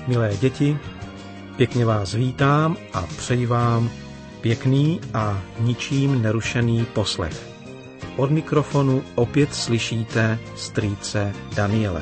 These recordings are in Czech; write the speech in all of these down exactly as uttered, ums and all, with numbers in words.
Milé děti, pěkně vás vítám a přeji vám pěkný a ničím nerušený poslech. Od mikrofonu opět slyšíte strýce Daniele.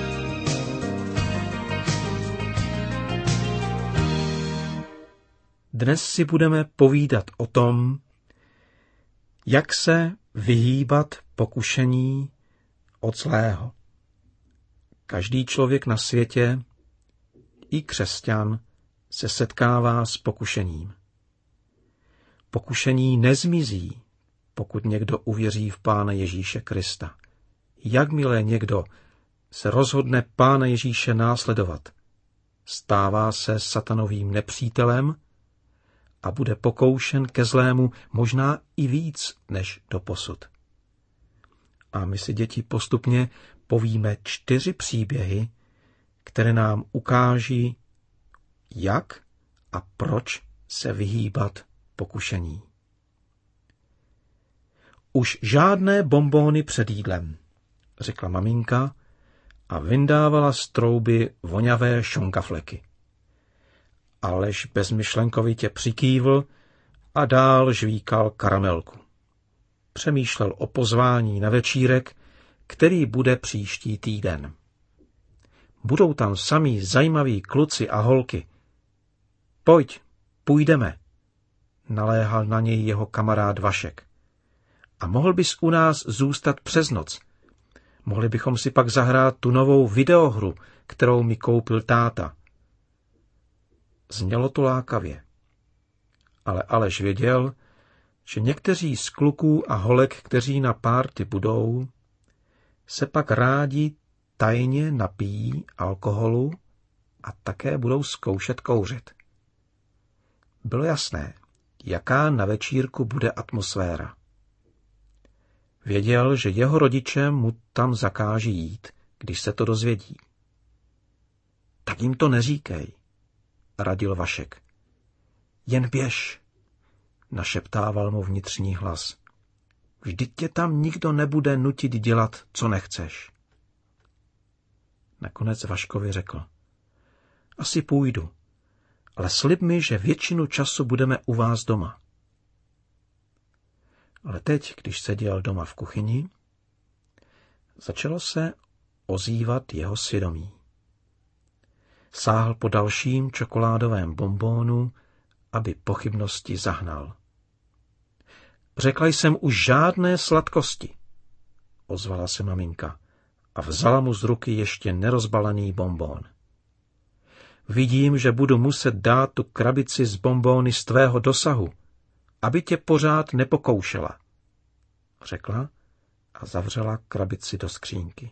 Dnes si budeme povídat o tom, jak se vyhýbat pokušení od zlého. Každý člověk na světě, i křesťan, se setkává s pokušením. Pokušení nezmizí, pokud někdo uvěří v Pána Ježíše Krista. Jakmile někdo se rozhodne Pána Ježíše následovat, stává se satanovým nepřítelem a bude pokoušen ke zlému možná i víc než doposud. A my si, děti, postupně povíme čtyři příběhy, které nám ukáží, jak a proč se vyhýbat pokušení. Už žádné bonbóny před jídlem, řekla maminka a vyndávala z trouby voňavé šonkafleky. Aleš bezmyšlenkovitě přikývl a dál žvíkal karamelku. Přemýšlel o pozvání na večírek, který bude příští týden. Budou tam samí zajímaví kluci a holky. Pojď, půjdeme, naléhal na něj jeho kamarád Vašek. A mohl bys u nás zůstat přes noc. Mohli bychom si pak zahrát tu novou videohru, kterou mi koupil táta. Znělo to lákavě. Ale Aleš věděl, že někteří z kluků a holek, kteří na párty budou, se pak rádi tajně napijí alkoholu a také budou zkoušet kouřit. Bylo jasné, jaká na večírku bude atmosféra. Věděl, že jeho rodiče mu tam zakáží jít, když se to dozvědí. Tak jim to neříkej, radil Vašek. Jen běž, našeptával mu vnitřní hlas. Vždyť tě tam nikdo nebude nutit dělat, co nechceš. Nakonec Vaškovi řekl. Asi půjdu, ale slib mi, že většinu času budeme u vás doma. Ale teď, když seděl doma v kuchyni, začalo se ozývat jeho svědomí. Sáhl po dalším čokoládovém bonbónu, aby pochybnosti zahnal. Řekla jsem už žádné sladkosti, ozvala se maminka a vzala mu z ruky ještě nerozbalený bonbón. Vidím, že budu muset dát tu krabici z bonbóny z tvého dosahu, aby tě pořád nepokoušela, řekla a zavřela krabici do skřínky.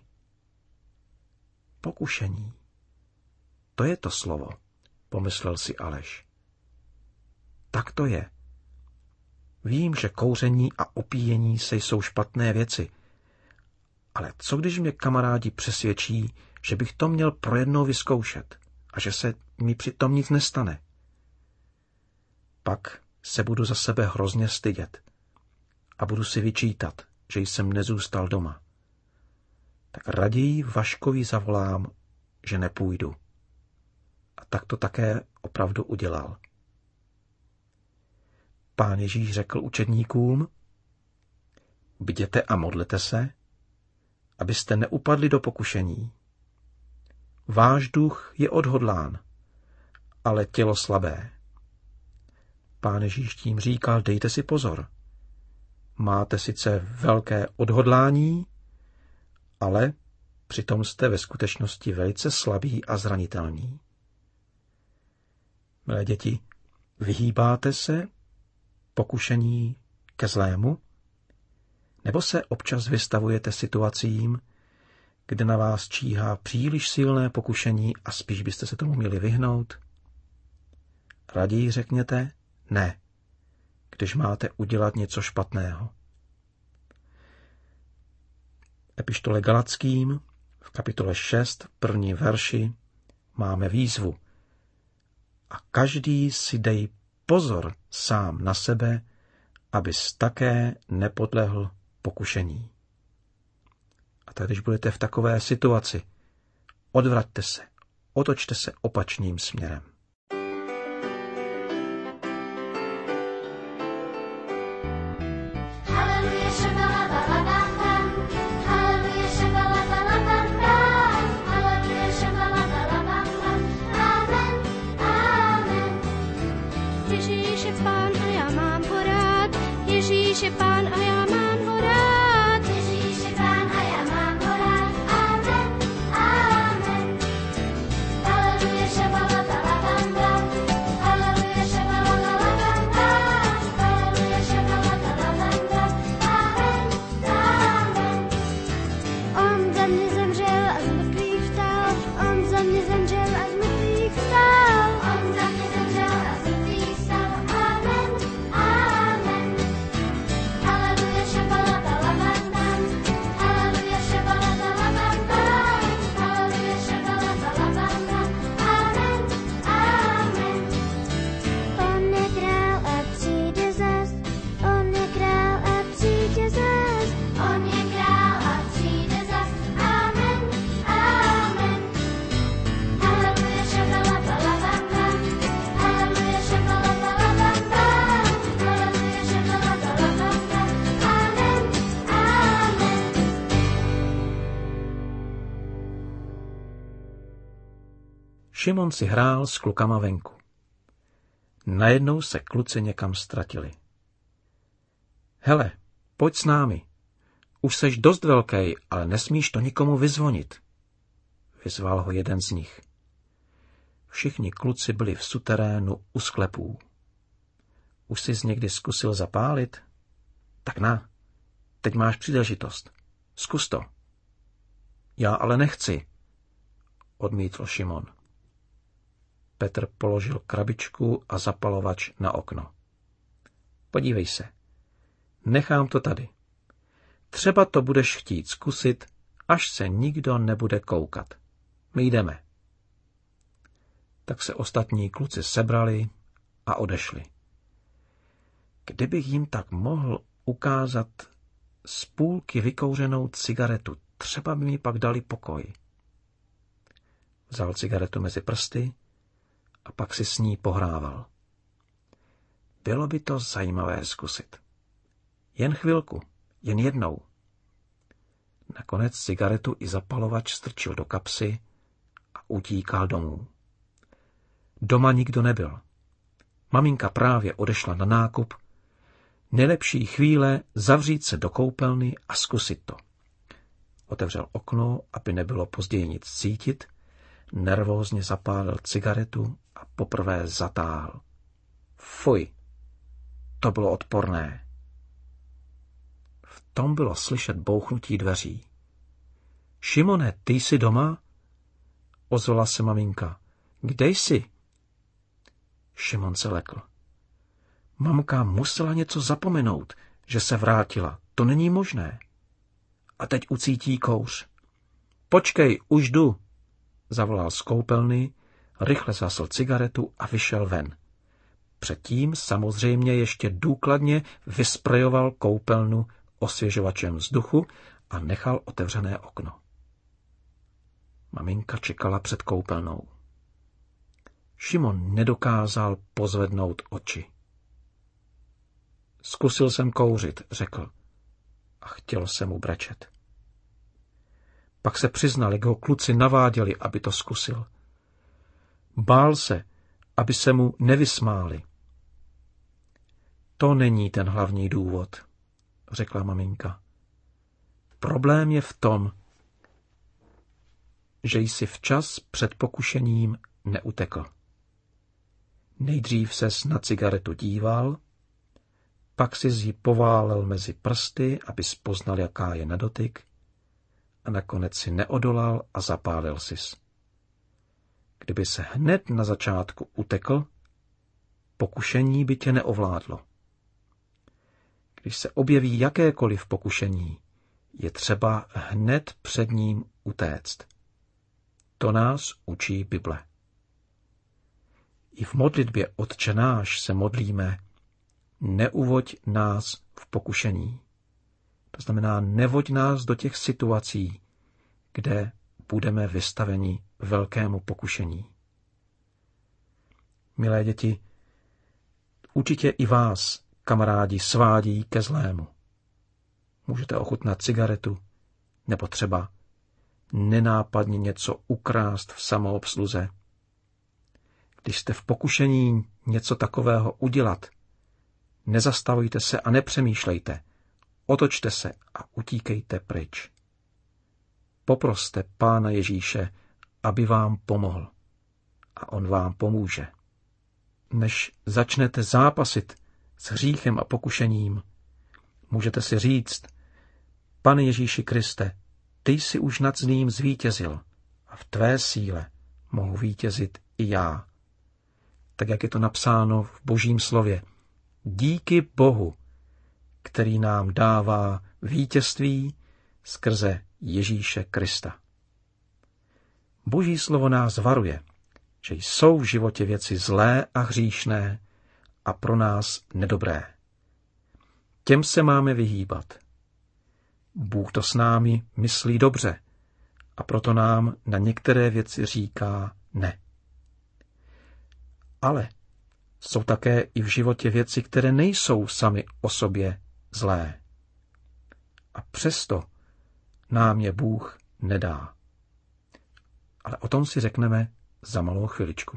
Pokušení. To je to slovo, pomyslel si Aleš. Tak to je. Vím, že kouření a opíjení se jsou špatné věci, ale co když mě kamarádi přesvědčí, že bych to měl pro jednou vyzkoušet a že se mi přitom nic nestane? Pak se budu za sebe hrozně stydět a budu si vyčítat, že jsem nezůstal doma. Tak raději Vaškovi zavolám, že nepůjdu. A tak to také opravdu udělal. Pán Ježíš řekl učedníkům, bděte a modlete se, abyste neupadli do pokušení. Váš duch je odhodlán, ale tělo slabé. Pán Ježíš tím říkal, dejte si pozor. Máte sice velké odhodlání, ale přitom jste ve skutečnosti velice slabí a zranitelní. Milé děti, vyhýbáte se pokušení ke zlému? Nebo se občas vystavujete situacím, kde na vás číhá příliš silné pokušení a spíš byste se tomu měli vyhnout? Raději řekněte ne, když máte udělat něco špatného. Epištole Galackým v kapitole šest, první verši, máme výzvu. A každý si dej pozor sám na sebe, abys také nepodlehl pokušení. A tak, když budete v takové situaci, odvraťte se, otočte se opačným směrem. Ježíš je pán a já mám ho rád. Ježíš je pán a já mám ho rád. Ježíš je pán a já mám ho rád. Amen, amen. Haleluja, šabala, bala, bamba. Haleluja, šabala, bala, bamba. Haleluja, šabala, bala, bamba. Amen, amen. On za mě zemřel a z mrtvých vstal. On za mě zemřel a z mrtvých vstal. On za mě zemřel a z mrtvých vstal. Amen, amen. Haleluja, šabala, bala, bamba. Haleluja, šabala, bala, bamba. Haleluja, šabala, bala, bamba. Amen, amen. On je král a přijde zas. On je král a přijde zas. On je král a přijde zas. Amen, amen. Haleluja, šabala, bala, bamba. Haleluja, šabala, bala, bamba. Haleluja, šabala, bala, bamba. Amen, amen. Šimon si hrál s klukama venku. Najednou se kluci někam ztratili. Hele, pojď s námi. Už seš dost velký, ale nesmíš to nikomu vyzvonit. Vyzval ho jeden z nich. Všichni kluci byli v suterénu u sklepů. Už jsi někdy zkusil zapálit? Tak na, teď máš příležitost. Zkus to. Já ale nechci, odmítl Šimon. Petr položil krabičku a zapalovač na okno. Podívej se, nechám to tady. Třeba to budeš chtít zkusit, až se nikdo nebude koukat. My jdeme. Tak se ostatní kluci sebrali a odešli. Kdybych jim tak mohl ukázat z půlky vykouřenou cigaretu, třeba by mi pak dali pokoj. Vzal cigaretu mezi prsty a pak si s ní pohrával. Bylo by to zajímavé zkusit. Jen chvilku, jen jednou. Nakonec cigaretu i zapalovač strčil do kapsy a utíkal domů. Doma nikdo nebyl. Maminka právě odešla na nákup. Nejlepší chvíle zavřít se do koupelny a zkusit to. Otevřel okno, aby nebylo později nic cítit, nervózně zapálil cigaretu a poprvé zatáhl. Fuj, to bylo odporné. V tom bylo slyšet bouchnutí dveří. Šimone, ty jsi doma? Ozvala se maminka. Kde jsi? Šimon se lekl. Mamka musela něco zapomenout, že se vrátila. To není možné. A teď ucítí kouř. Počkej, už jdu, zavolal z koupelny, rychle zasl cigaretu a vyšel ven. Předtím samozřejmě ještě důkladně vysprejoval koupelnu osvěžovačem vzduchu a nechal otevřené okno. Maminka čekala před koupelnou. Šimon nedokázal pozvednout oči. Zkusil jsem kouřit, řekl, a chtěl se mu brečet. Pak se přiznal, jak ho kluci naváděli, aby to zkusil. Bál se, aby se mu nevysmáli. To není ten hlavní důvod, řekla maminka. Problém je v tom, že jsi včas před pokušením neutekl. Nejdřív ses na cigaretu díval, pak si ji poválel mezi prsty, aby poznal, jaká je na dotyk, a nakonec si neodolal a zapálil sis. Kdyby se hned na začátku utekl, pokušení by tě neovládlo. Když se objeví jakékoliv pokušení, je třeba hned před ním utéct. To nás učí Bible. I v modlitbě Otče náš se modlíme, neuvoď nás v pokušení. To znamená, nevoď nás do těch situací, kde budeme vystaveni velkému pokušení. Milé děti, určitě i vás kamarádi svádí ke zlému. Můžete ochutnat cigaretu, nebo třeba nenápadně něco ukrást v samoobsluze. Když jste v pokušení něco takového udělat, nezastavujte se a nepřemýšlejte. Otočte se a utíkejte pryč. Poproste Pána Ježíše, aby vám pomohl. A on vám pomůže. Než začnete zápasit s hříchem a pokušením, můžete si říct: Pane Ježíši Kriste, ty jsi už nad zlým zvítězil a v tvé síle mohu vítězit i já. Tak, jak je to napsáno v Božím slově. Díky Bohu, který nám dává vítězství skrze Ježíše Krista. Boží slovo nás varuje, že jsou v životě věci zlé a hříšné a pro nás nedobré. Těm se máme vyhýbat. Bůh to s námi myslí dobře a proto nám na některé věci říká ne. Ale jsou také i v životě věci, které nejsou sami o sobě zlé. A přesto nám je Bůh nedá. Ale o tom si řekneme za malou chviličku.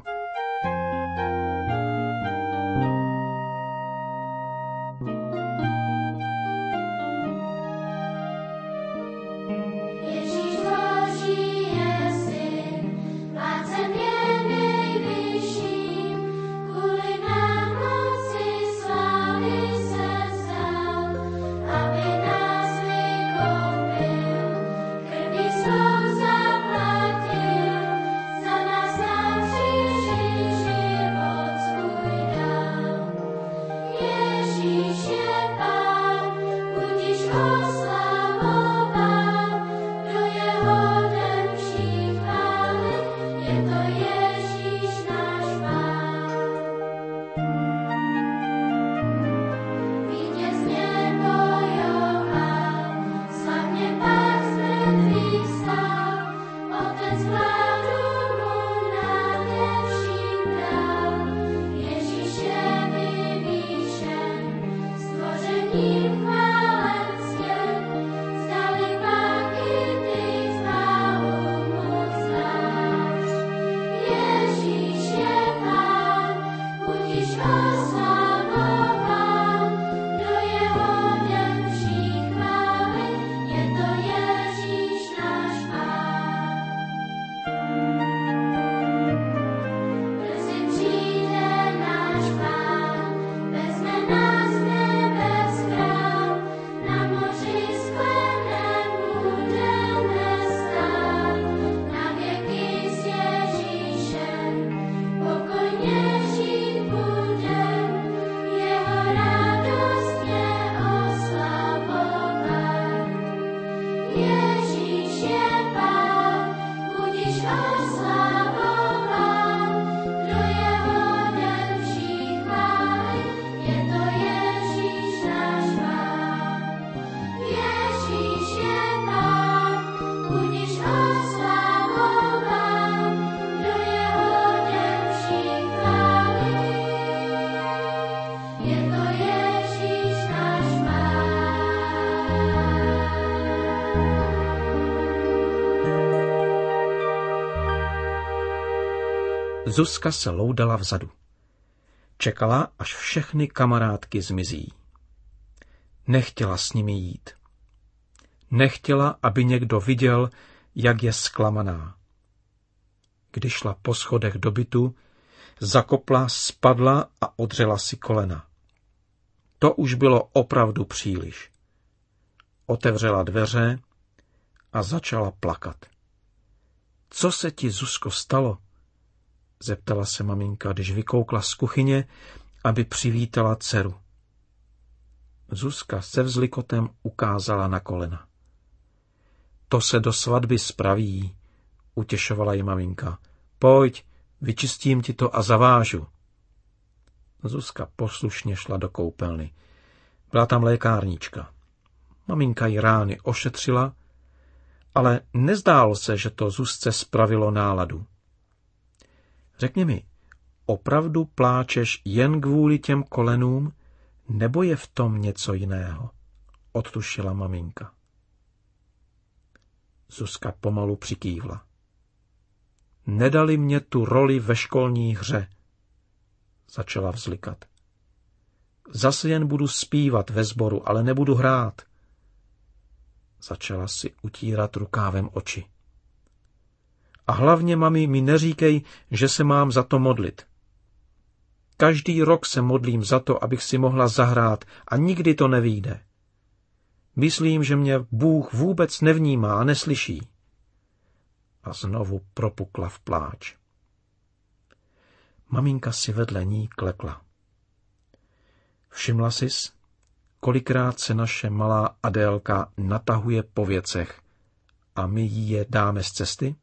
Zuzka se loudala vzadu. Čekala, až všechny kamarádky zmizí. Nechtěla s nimi jít. Nechtěla, aby někdo viděl, jak je zklamaná. Když šla po schodech do bytu, zakopla, spadla a odřela si kolena. To už bylo opravdu příliš. Otevřela dveře a začala plakat. Co se ti, Zuzko, stalo? Zeptala se maminka, když vykoukla z kuchyně, aby přivítala dceru. Zuzka se vzlikotem ukázala na kolena. To se do svatby spraví, utěšovala ji maminka. Pojď, vyčistím ti to a zavážu. Zuzka poslušně šla do koupelny. Byla tam lékárnička. Maminka jí rány ošetřila ale nezdálo se, že to Zuzce spravilo náladu. Řekni mi, opravdu pláčeš jen kvůli těm kolenům, nebo je v tom něco jiného? Odtušila maminka. Zuzka pomalu přikývla. Nedali mě tu roli ve školní hře, začala vzlikat. Zase jen budu zpívat ve sboru, ale nebudu hrát. Začala si utírat rukávem oči. A hlavně, mami, mi neříkej, že se mám za to modlit. Každý rok se modlím za to, abych si mohla zahrát a nikdy to nevyjde. Myslím, že mě Bůh vůbec nevnímá a neslyší. A znovu propukla v pláč. Maminka si vedle ní klekla. Všimla sis, kolikrát se naše malá Adélka natahuje po věcech a my jí je dáme z cesty?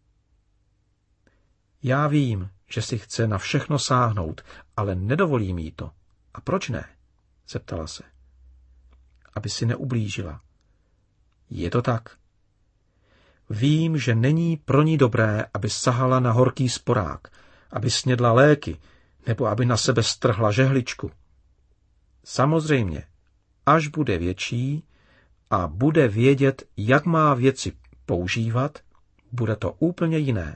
Já vím, že si chce na všechno sáhnout, ale nedovolím jí to. A proč ne? Zeptala se. Aby si neublížila. Je to tak. Vím, že není pro ní dobré, aby sahala na horký sporák, aby snědla léky, nebo aby na sebe strhla žehličku. Samozřejmě, až bude větší a bude vědět, jak má věci používat, bude to úplně jiné.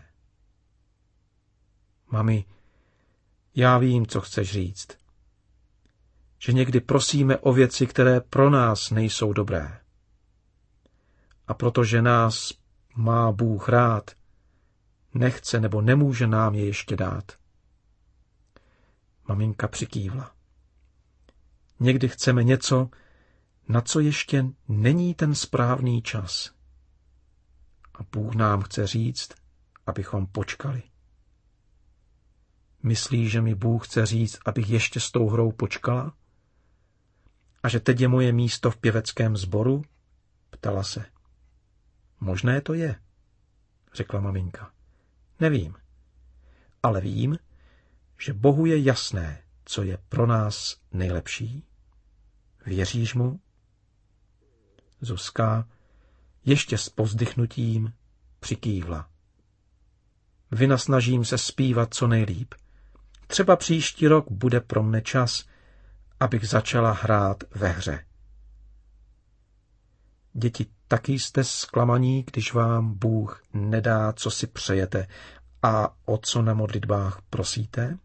Mami, já vím, co chceš říct. Že někdy prosíme o věci, které pro nás nejsou dobré. A protože nás má Bůh rád, nechce nebo nemůže nám je ještě dát. Maminka přikývla. Někdy chceme něco, na co ještě není ten správný čas. A Bůh nám chce říct, abychom počkali. Myslíš, že mi Bůh chce říct, abych ještě s tou hrou počkala? A že teď je moje místo v pěveckém sboru? Ptala se. Možné to je, řekla maminka. Nevím, ale vím, že Bohu je jasné, co je pro nás nejlepší. Věříš mu? Zuzka ještě s povzdychnutím přikývla. Vynasnažím se zpívat co nejlíp. Třeba příští rok bude pro mne čas, abych začala hrát ve hře. Děti, taky jste zklamaní, když vám Bůh nedá, co si přejete a o co na modlitbách prosíte?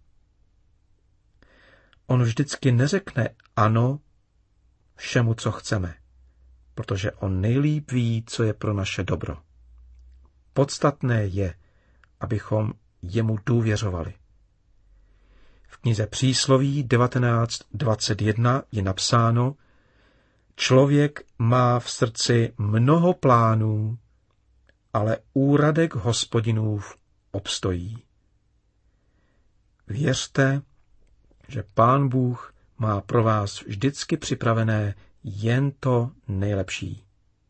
On vždycky neřekne ano všemu, co chceme, protože on nejlíp ví, co je pro naše dobro. Podstatné je, abychom jemu důvěřovali. V knize Přísloví devatenáct dvacet jedna je napsáno: Člověk má v srdci mnoho plánů, ale úradek Hospodinův obstojí. Věřte, že Pán Bůh má pro vás vždycky připravené jen to nejlepší.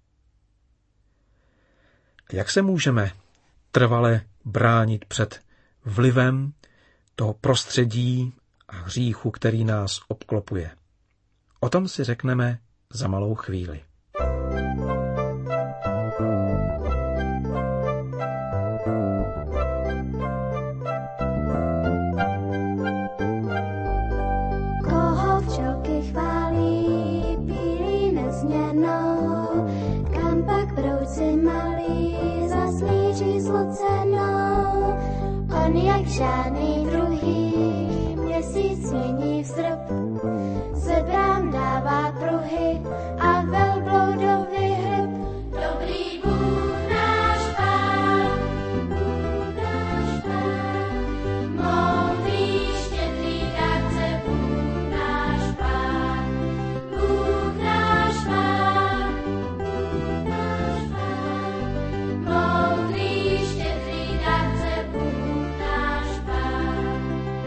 Jak se můžeme trvale bránit před vlivem toho prostředí a hříchu, který nás obklopuje? O tom si řekneme za malou chvíli. Koho včelky chválí, pílí nezměnou, kam pak brouci malí zasmíří zlocenou. On jak žádný druhý měsíc mění vzrok, ze brám dává pruhy a velbloudový hryb. Dobrý Bůh náš Pán, Bůh náš Pán, moudrý, štědrý dárce, Bůh náš Pán, Bůh náš Pán, Bůh náš Pán, moudrý, štědrý dárce, Bůh náš Pán.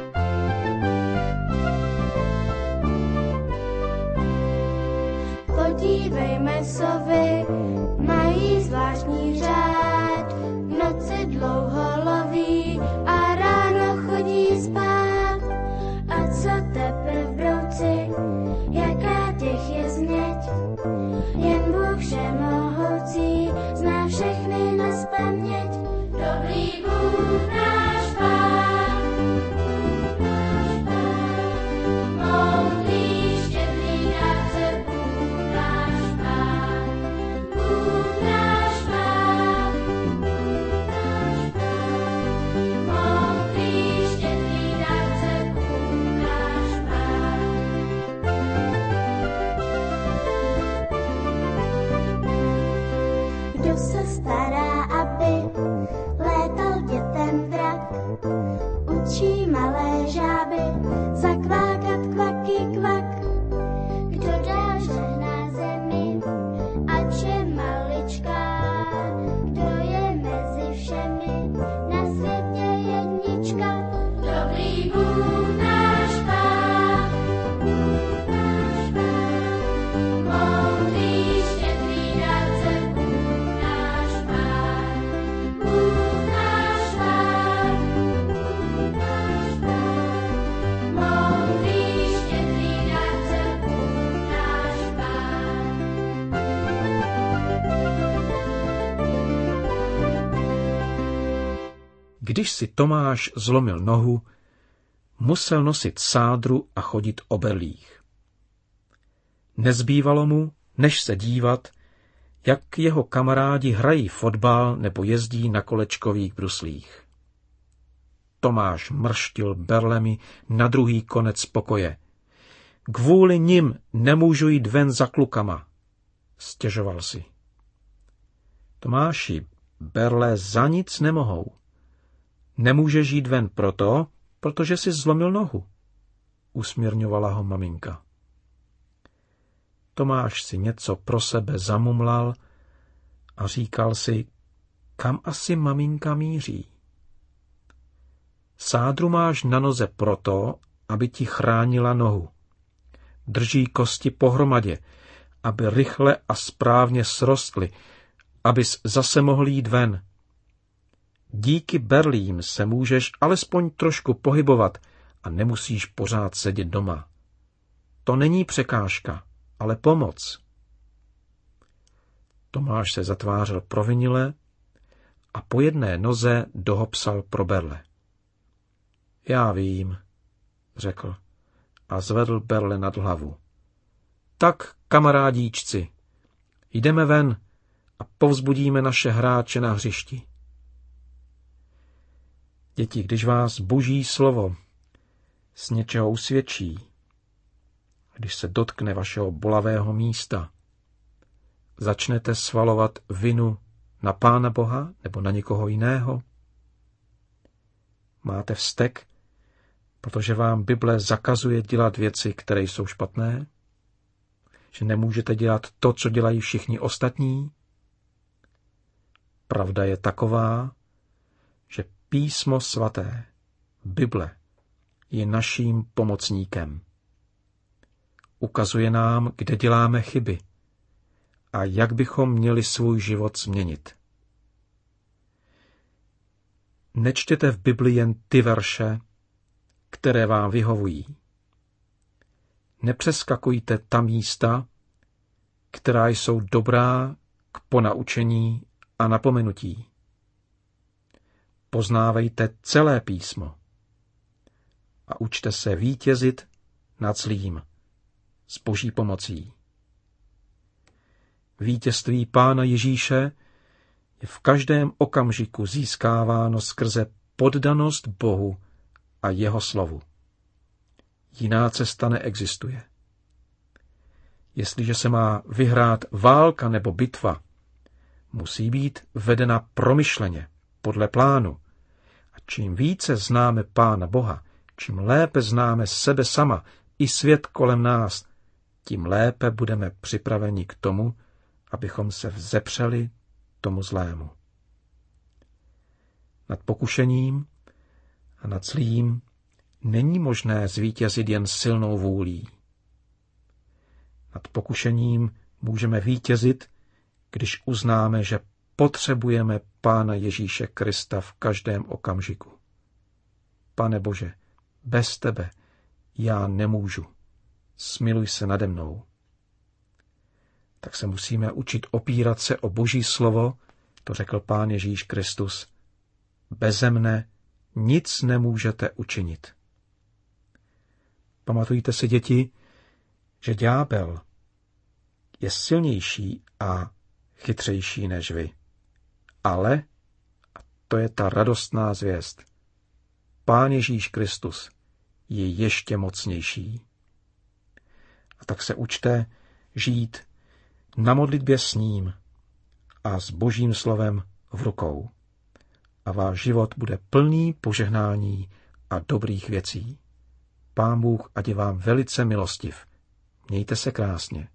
Podívejme sovy, mají zvláštní řád, v noci dlouho loví a ráno chodí spát. A co teprv brouci, jaká těch je změť, jen Bůh všemohoucí zná všechny když si Tomáš zlomil nohu, musel nosit sádru a chodit o berlích. Nezbývalo mu, než se dívat, jak jeho kamarádi hrají fotbal nebo jezdí na kolečkových bruslích. Tomáš mrštil berlemi na druhý konec pokoje. Kvůli nim nemůžu jít ven za klukama, stěžoval si. Tomáši, berle za nic nemohou. Nemůžeš jít ven proto, protože jsi zlomil nohu, usměrňovala ho maminka. Tomáš si něco pro sebe zamumlal a říkal si, kam asi maminka míří. Sádru máš na noze proto, aby ti chránila nohu. Drží kosti pohromadě, aby rychle a správně srostly, abys zase mohl jít ven. Díky berlím se můžeš alespoň trošku pohybovat a nemusíš pořád sedět doma. To není překážka, ale pomoc. Tomáš se zatvářel provinile a po jedné noze dohopsal pro berle. Já vím, řekl a zvedl berle nad hlavu. Tak, kamarádíčci, jdeme ven a povzbudíme naše hráče na hřišti. Děti, když vás boží slovo z něčeho usvědčí, když se dotkne vašeho bolavého místa, začnete svalovat vinu na Pána Boha nebo na někoho jiného? Máte vztek, protože vám Bible zakazuje dělat věci, které jsou špatné? Že nemůžete dělat to, co dělají všichni ostatní? Pravda je taková, že Písmo svaté, Bible, je naším pomocníkem. Ukazuje nám, kde děláme chyby a jak bychom měli svůj život změnit. Nečtěte v Bibli jen ty verše, které vám vyhovují. Nepřeskakujte ta místa, která jsou dobrá k ponaučení a napomenutí. Poznávejte celé písmo a učte se vítězit nad zlým s Boží pomocí. Vítězství Pána Ježíše je v každém okamžiku získáváno skrze poddanost Bohu a jeho slovu. Jiná cesta neexistuje. Jestliže se má vyhrát válka nebo bitva, musí být vedena promyšleně, podle plánu. A čím více známe Pána Boha, čím lépe známe sebe sama i svět kolem nás, tím lépe budeme připraveni k tomu, abychom se vzepřeli tomu zlému. Nad pokušením a nad zlým není možné zvítězit jen silnou vůlí. Nad pokušením můžeme vítězit, když uznáme, že potřebujeme Pána Ježíše Krista v každém okamžiku. Pane Bože, bez tebe já nemůžu. Smiluj se nade mnou. Tak se musíme učit opírat se o Boží slovo, to řekl Pán Ježíš Kristus. Beze mne nic nemůžete učinit. Pamatujte si, děti, že ďábel je silnější a chytřejší než vy. Ale, a to je ta radostná zvěst, Pán Ježíš Kristus je ještě mocnější. A tak se učte žít na modlitbě s ním a s Božím slovem v rukou. A váš život bude plný požehnání a dobrých věcí. Pán Bůh ať je vám velice milostiv. Mějte se krásně.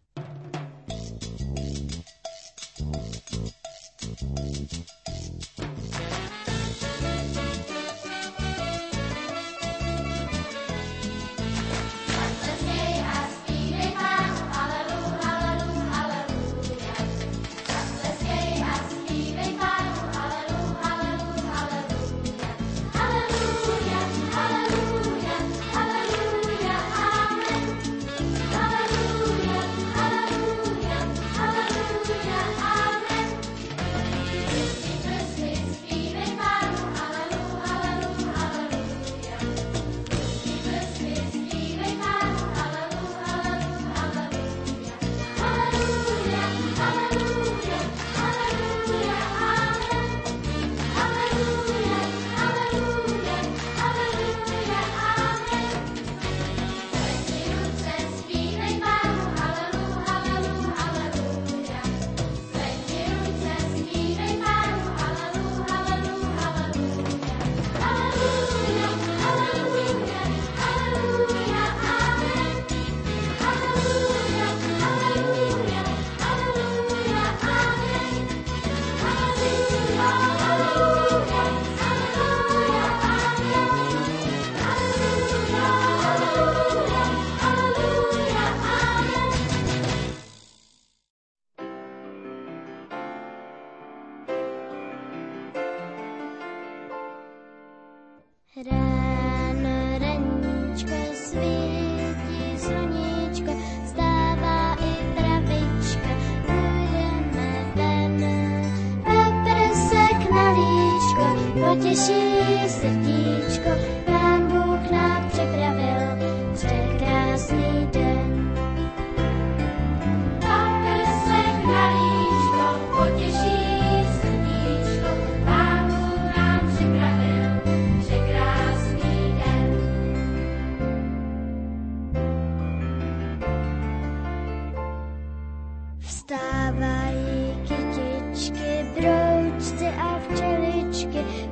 je